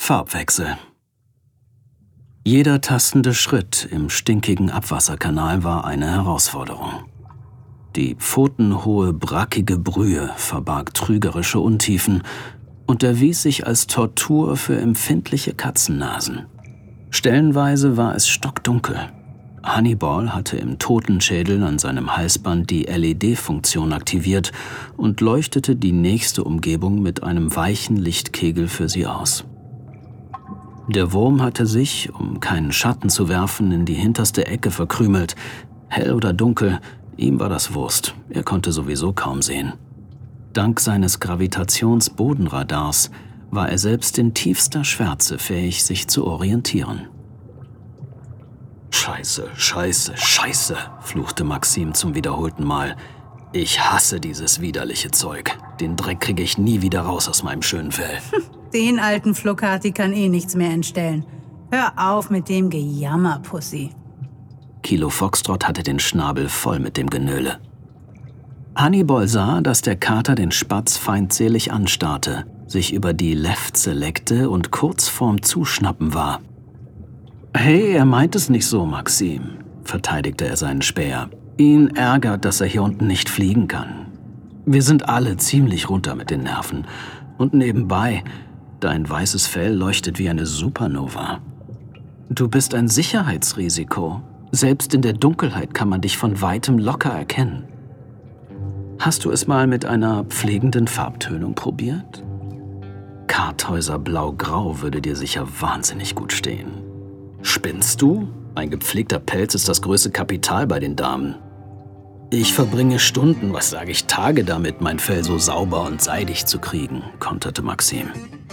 Farbwechsel. Jeder tastende Schritt im stinkigen Abwasserkanal war eine Herausforderung. Die pfotenhohe, brackige Brühe verbarg trügerische Untiefen und erwies sich als Tortur für empfindliche Katzennasen. Stellenweise war es stockdunkel. Hannibal hatte im Totenschädel an seinem Halsband die LED-Funktion aktiviert und leuchtete die nächste Umgebung mit einem weichen Lichtkegel für sie aus. Der Wurm hatte sich, um keinen Schatten zu werfen, in die hinterste Ecke verkrümelt. Hell oder dunkel, ihm war das Wurst. Er konnte sowieso kaum sehen. Dank seines Gravitationsbodenradars war er selbst in tiefster Schwärze fähig, sich zu orientieren. »Scheiße, scheiße, scheiße«, fluchte Maxim zum wiederholten Mal. »Ich hasse dieses widerliche Zeug. Den Dreck kriege ich nie wieder raus aus meinem schönen Fell.« Den alten Flocati kann eh nichts mehr entstellen. Hör auf mit dem Gejammer, Pussy. Kilo Foxtrot hatte den Schnabel voll mit dem Genöle. Hannibal sah, dass der Kater den Spatz feindselig anstarrte, sich über die Lefze leckte und kurz vorm Zuschnappen war. »Hey, er meint es nicht so, Maxim«, verteidigte er seinen Späher. »Ihn ärgert, dass er hier unten nicht fliegen kann. Wir sind alle ziemlich runter mit den Nerven. Und nebenbei, dein weißes Fell leuchtet wie eine Supernova. Du bist ein Sicherheitsrisiko. Selbst in der Dunkelheit kann man dich von weitem locker erkennen. Hast du es mal mit einer pflegenden Farbtönung probiert? Karthäuser Blau-Grau würde dir sicher wahnsinnig gut stehen. Spinnst du? Ein gepflegter Pelz ist das größte Kapital bei den Damen. Ich verbringe Stunden, was sage ich, Tage damit, mein Fell so sauber und seidig zu kriegen, konterte Maxim.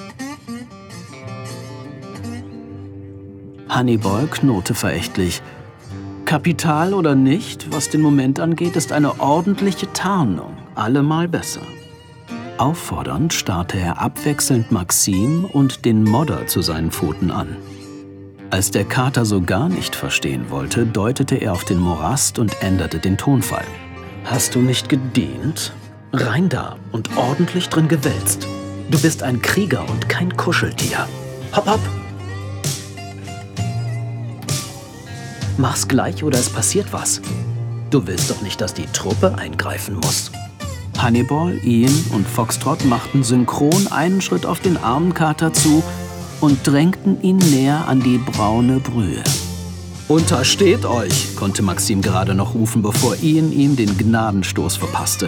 Hannibal knurrte verächtlich. Kapital oder nicht, was den Moment angeht, ist eine ordentliche Tarnung, allemal besser. Auffordernd starrte er abwechselnd Maxim und den Modder zu seinen Pfoten an. Als der Kater so gar nicht verstehen wollte, deutete er auf den Morast und änderte den Tonfall. »Hast du nicht gedient? Rein da und ordentlich drin gewälzt. Du bist ein Krieger und kein Kuscheltier. Hopp, hopp!« »Mach's gleich oder es passiert was. Du willst doch nicht, dass die Truppe eingreifen muss.« Hannibal, Ian und Foxtrot machten synchron einen Schritt auf den armen Kater zu und drängten ihn näher an die braune Brühe. »Untersteht euch«, konnte Maxim gerade noch rufen, bevor Ian ihm den Gnadenstoß verpasste.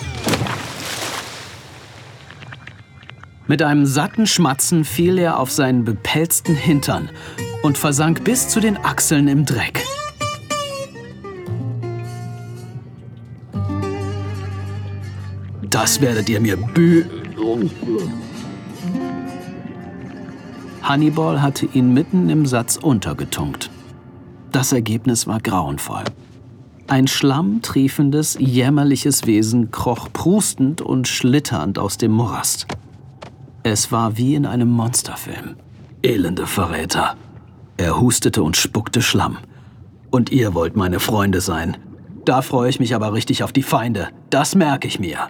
Mit einem satten Schmatzen fiel er auf seinen bepelzten Hintern und versank bis zu den Achseln im Dreck. »Das werdet ihr mir Hannibal hatte ihn mitten im Satz untergetunkt. Das Ergebnis war grauenvoll. Ein schlammtriefendes, jämmerliches Wesen kroch prustend und schlitternd aus dem Morast. Es war wie in einem Monsterfilm. Elende Verräter. Er hustete und spuckte Schlamm. Und ihr wollt meine Freunde sein. Da freue ich mich aber richtig auf die Feinde. Das merke ich mir.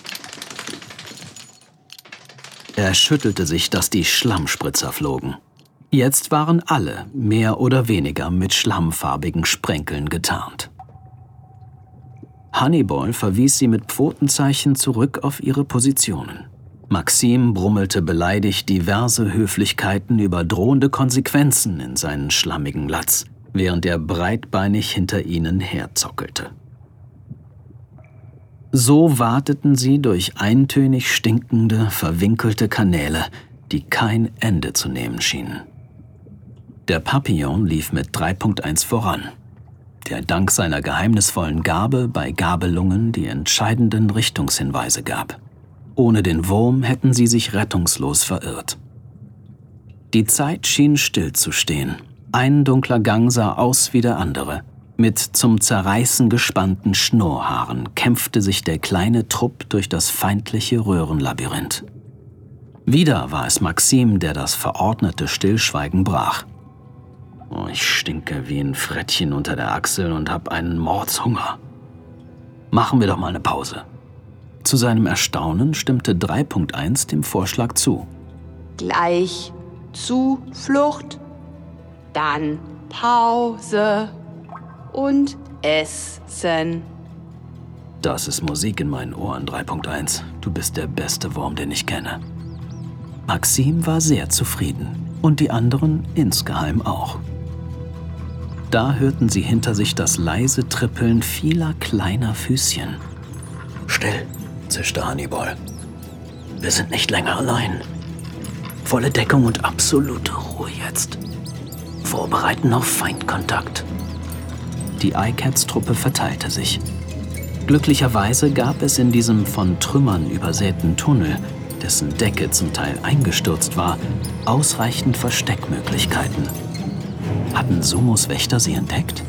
Er schüttelte sich, dass die Schlammspritzer flogen. Jetzt waren alle mehr oder weniger mit schlammfarbigen Sprenkeln getarnt. Hannibal verwies sie mit Pfotenzeichen zurück auf ihre Positionen. Maxim brummelte beleidigt diverse Höflichkeiten über drohende Konsequenzen in seinen schlammigen Latz, während er breitbeinig hinter ihnen herzockelte. So wateten sie durch eintönig stinkende, verwinkelte Kanäle, die kein Ende zu nehmen schienen. Der Papillon lief mit 3.1 voran, der dank seiner geheimnisvollen Gabe bei Gabelungen die entscheidenden Richtungshinweise gab. Ohne den Wurm hätten sie sich rettungslos verirrt. Die Zeit schien stillzustehen. Ein dunkler Gang sah aus wie der andere. Mit zum Zerreißen gespannten Schnurrhaaren kämpfte sich der kleine Trupp durch das feindliche Röhrenlabyrinth. Wieder war es Maxim, der das verordnete Stillschweigen brach. »Oh, ich stinke wie ein Frettchen unter der Achsel und hab einen Mordshunger. Machen wir doch mal eine Pause.« Zu seinem Erstaunen stimmte 3.1 dem Vorschlag zu. »Gleich«, Zuflucht, dann Pause und Essen. Das ist Musik in meinen Ohren, 3.1. Du bist der beste Wurm, den ich kenne. Maxim war sehr zufrieden und die anderen insgeheim auch. Da hörten sie hinter sich das leise Trippeln vieler kleiner Füßchen. »Still«, zischte Hannibal. »Wir sind nicht länger allein. Volle Deckung und absolute Ruhe jetzt. Vorbereiten auf Feindkontakt.« Die iCats-Truppe verteilte sich. Glücklicherweise gab es in diesem von Trümmern übersäten Tunnel, dessen Decke zum Teil eingestürzt war, ausreichend Versteckmöglichkeiten. Hatten Sumos Wächter sie entdeckt?